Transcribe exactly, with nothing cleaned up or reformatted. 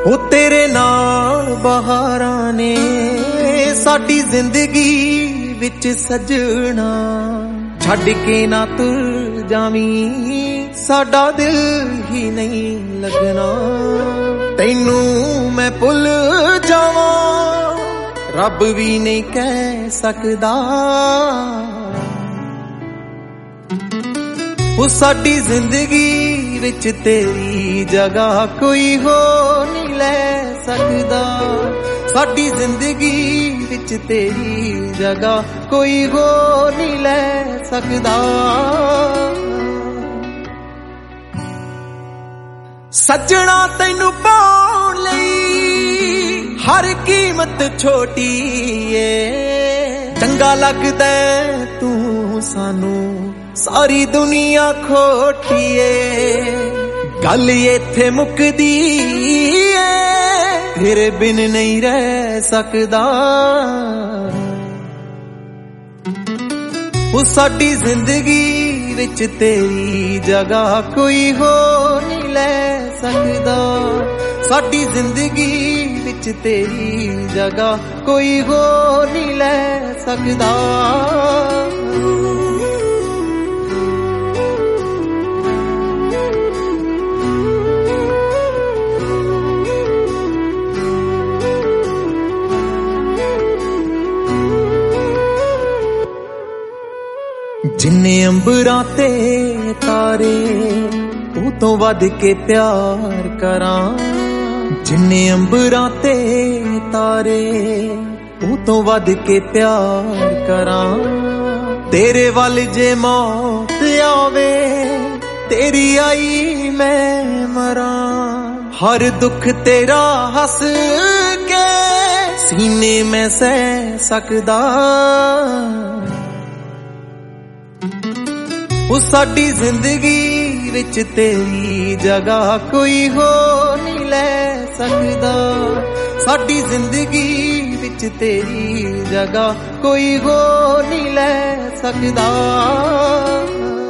ओ तेरे नाल बहारां ने साडी जिंदगी विच सजना, छड्ड के ना तुर जावी साडा दिल ही नहीं लगना। तैनू मैं भुल जावां रब भी नहीं कह सकदा, ओ साडी जिंदगी विच तेरी जगह कोई हो नहीं ले सकदा। साडी जिंदगी विच तेरी जगह कोई हो नहीं ले सकदा। सजना तैनू पाउण लई हर कीमत छोटी ए, चंगा लगदा तू सानू सारी दुनिया खोटी ए। गल इत्थे मुकदी ए तेरे बिन नहीं रह सकदा। ओ साडी जिंदगी विच तेरी जगह कोई हो नहीं ले सकदा। साडी जिंदगी विच तेरी जगह कोई हो नहीं ले सकदा। जिन्ने अंबरां ते तारे तू तो वध के प्यार करां। जिन्ने अंबरां ते तारे तू तो वध के प्यार करां। तेरे वल जे मौत आवे तेरी आई मैं मरां। हर दुख तेरा हंस के सीने में सह सकदा। ओ साडी जिंदगी विच तेरी जगह कोई हो नहीं ले सकदा। साडी जिंदगी विच तेरी जगह कोई हो नहीं ले सकदा।